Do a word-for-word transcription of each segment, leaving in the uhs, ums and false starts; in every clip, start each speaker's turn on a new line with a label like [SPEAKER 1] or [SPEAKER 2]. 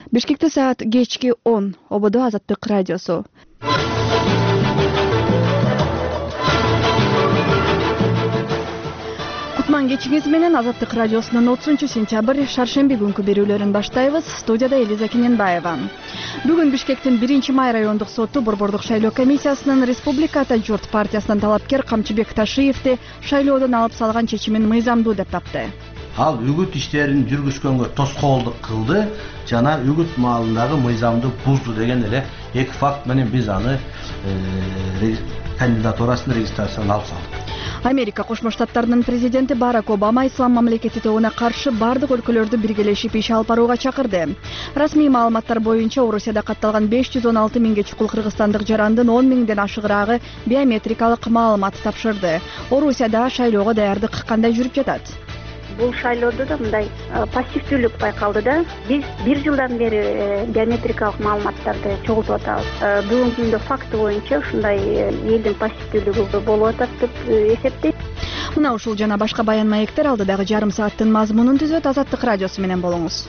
[SPEAKER 1] Бишкекте саат кечки он. Ободо Азаттык радиосу. Кутман кечиңиз менен Азаттык радиосунун отузунчу сентябрь шаршемби күнкү берүүлөрүн баштайбыз. Студияда Элиза Кененбаева. Бүгүн Бишкектин биринчи май райондук соту Борбордук шайлоо комиссиясынын Республика Ата журт партиясынын талапкер Камчыбек Ташиевди шайлоодон алып салган чечимин мыйзамдуу деп тапты.
[SPEAKER 2] Ал үгүт иштерин жүргүзгөнгө тоскоолдук кылды жана үгүт маалындагы мыйзамды бузду деген эле эки факт менен биз аны кандидатурасын регистрациядан алып салдык.
[SPEAKER 1] Америка Кошмо Штаттарынын президенти Барак Обама ислам мамлекети тобуна каршы бардык өлкөлөрдү биргелешип иш алып барууга чакырды. Расмий маалыматтар боюнча Орусияда катталган беш жүз он алты миңге чукул кыргызстандык жарандын он миңден ашыгыраагы биометрикалык маалымат тапшырды. Орусияда шайлоого даярдык кандай жүрүп жатат?
[SPEAKER 3] Бул шайлоодо да мындай пассивдүүлүк байкалды да. Биз бир жылдан бери биометрикалык маалыматтарды чогултуп атабыз. Бүгүнкү күндө факты боюнча ушундай элдин пассивдүүлүгү болуп атат деп эсептейт.
[SPEAKER 1] Мына ушул жана башка баян маектер алдыдагы жарым сааттын мазмунун түзөт. Азаттык радиосу менен болуңуз.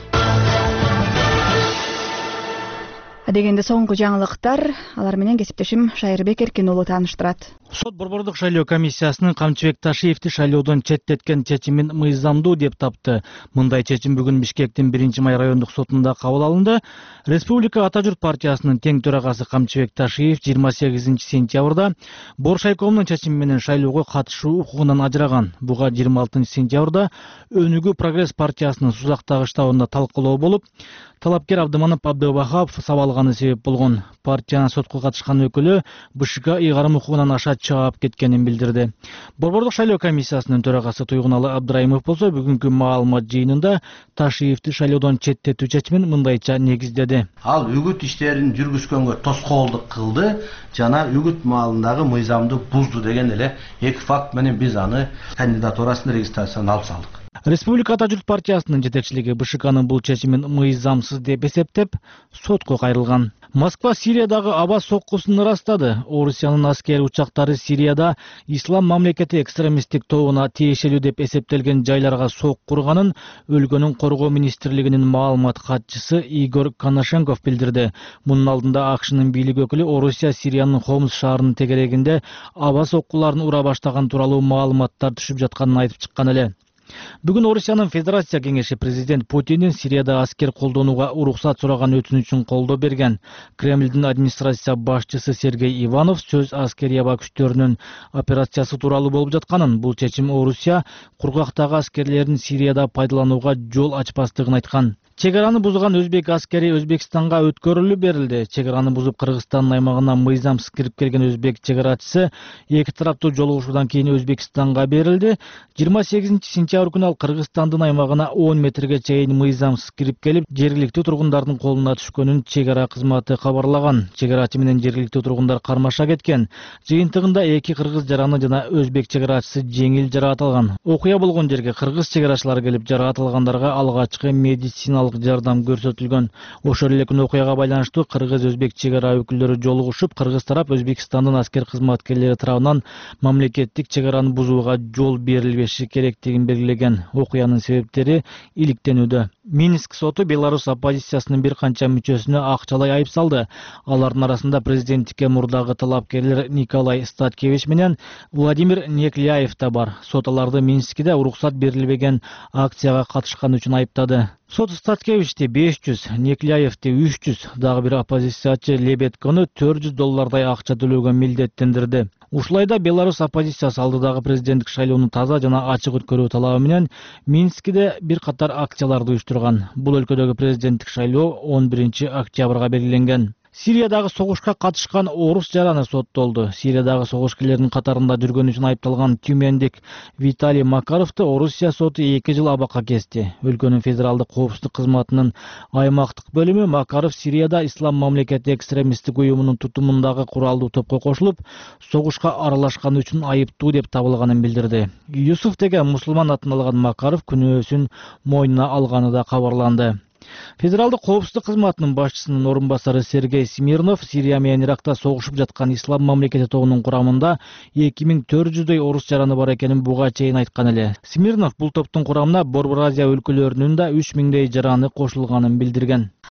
[SPEAKER 1] Дегенде соңку жаңылыктар, алар менен кесиптешим Шайырбек Эркин уулу тааныштырат.
[SPEAKER 4] Сот Борбордук шайлоо комиссиясынын Камчыбек Ташиевди шайлоодон четтеткен чечимин мыйзамдуу деп тапты. Мындай чечим бүгүн Бишкектин биринчи май райондук сотунда кабыл алынды. Республика Ата журт партиясынын тең төрагасы Камчыбек Ташиев жыйырма сегизинчи сентябрда Боршайкомдун чечими менен шайлоого катышуу укугунан ажыраган. Буга жыйырма алтынчы сентябрда Өнүгүү Прогресс партиясынын Сузактагы штабында талкуулоо болуп, талапкер Абдыманов Абдыбахапов сабалганы себеп болгон. Партиянын сотко катышкан өкүлү БШК ыйгарым укугунан аша чаап кеткенин билдирди. Борбордук шайлоо комиссиясынын төрагасы Туйгуналы Абдрайымов болсо бүгүнкү маалымат жыйынында Ташиевди шайлоодон четтетүү чечимин мындайча негиздеди.
[SPEAKER 2] Ал үгүт иштерин жүргүзгөнгө тоскоолдук кылды жана үгүт маалындагы мыйзамды бузду деген эле эки факт менен биз аны кандидатурасын регистрациядан алып салдык.
[SPEAKER 4] Республика Ата журт партиясынын жетекчилиги БШКнын бул чечимин мыйзамсыз деп эсептеп, сотко кайрылган. Москва Сириядагы аба соккусун ырастады. Орусиянын аскери учактары Сирияда ислам мамлекети экстремисттик тобуна тиешелүү деп эсептелген жайларга сок курганын өлкөнүн коргоо министрлигинин маалымат катчысы Игорь Коношенков билдирди. Мунун алдында АКШнын бийлик өкүлү Орусия Сириянын Хомс шаарынын тегерегинде аба соккуларын ура баштаган тууралуу маалыматтар түшүп жатканын айтып чыккан эле. Бүгүн Орусиянын Федерация кеңеши президент Путиндин Сирияда аскер колдонууга уруксат сураган өтүнүчүн колдоо берген. Кремлдин администрация башчысы Сергей Иванов сөз аскери аба күчтөрүнүн операциясы тууралуу болуп жатканын, бул чечим Орусия кургактагы аскерлерин Сирияда пайдаланууга жол ачпастыгын айткан. Чегараны бузган өзбек аскери Өзбекстанга өткөрүлүп берилди. Чегараны бузуп Кыргызстандын аймагына мыйзамсыз кирип келген өзбек чегарачысы эки тараптуу жолугушуудан кийин Өзбекстанга берилди. жыйырма сегизинчи сентябрь күнү ал Кыргызстандын аймагына он метрге чейин мыйзамсыз кирип келип, жергиликтүү тургундардын колуна түшкөнүн чегара кызматы кабарлаган. Чегарачы менен жергиликтүү тургундар кармаша кеткен. Жыйынтыгында эки кыргыз жараны жана өзбек чегарачысы жеңил жараат алган. Окуя болгон жерге кыргыз чегарачылары келип, жараат алгандарга алгачкы медициналык жардам көрсөтүлгөн. Ошол эле күнү окуяга байланыштуу кыргыз-өзбек чегара өкүлдөрү жолугушуп, Кыргыз тарап Өзбекстандын аскер кызматкерлери тарабынан мамлекеттик чегараны бузууга жол берилбеши керектигин белгилеген. Окуянын себептери иликтенүүдө. Минск соту Беларусь оппозициясынын бир канча мүчөсүнө акчалай айып салды. Алардын арасында президенттикке мурдагы талапкерлер Николай Статкевич менен Владимир Некляев да бар. Сот аларды Минскиде уруксат берилбеген акцияга катышкан үчүн айыптады. Сот Статкевичти беш жүз, Некляевти үч жүз, дагы бир оппозициячы Лебедкону төрт жүз доллардай акча төлөөгө милдеттендирди. Ушулайда Беларусь оппозициясы алдыдагы президенттик шайлоону таза жана ачык өткөрүү талабы менен Минскиде бир катар акцияларды уюштурган. Бул өлкөдөгү президенттик шайлоо он биринчи октябрга белгиленген. Сириядагы согушка катышкан орус жараны соттолду. Сириядагы согушкерлердин катарында жүргөн үчүн айыпталган тюмендик Виталий Макаровду Орусия соту эки жыл абакка кести. Өлкөнүн федералдык коопсуздук кызматынын аймактык бөлүмү Макаров Сирияда ислам мамлекети экстремисттик уюмунун тутумундагы куралдуу топко кошулуп, согушка аралашканы үчүн айыптуу деп табылганын билдирди. Юсуф деген мусулман атын алган Макаров күнөөсүн мойнуна алганы да кабарланды. Федералдык коопсуздук кызматынын башчысынын орун басары Сергей Смирнов Сирия менен Иракта согушуп жаткан ислам мамлекети тобунун курамында эки миң төрт жүздөй орус жараны бар экенин буга чейин айткан эле. Смирнов бул топтун курамына Борбор Азия өлкөлөрүнүн да үч миңдей жараны кошулганын билдирген.